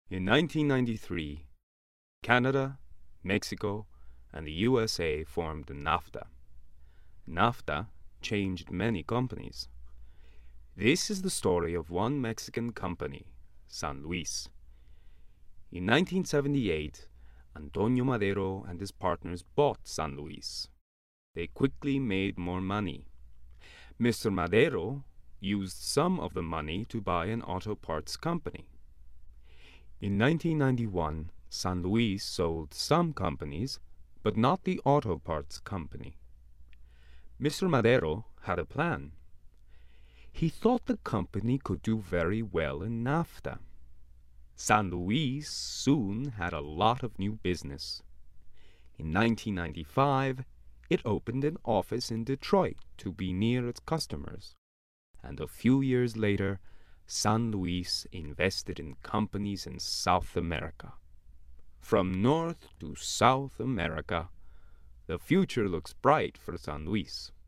In 1993, Canada, Mexico, and the USA formed NAFTA. NAFTA changed many companies. This is the story of one Mexican company, San Luis. In 1978, Antonio Madero and his partners bought San Luis. They quickly made more money. Mr. Madero used some of the money to buy an auto parts company. In 1991, San Luis sold some companies, but not the auto parts company. Mr. Madero had a plan. He thought the company could do very well in NAFTA. San Luis soon had a lot of new business. In 1995, it opened an office in Detroit to be near its customers. And a few years later, San Luis invested in companies in South America. From North to South America, the future looks bright for San Luis.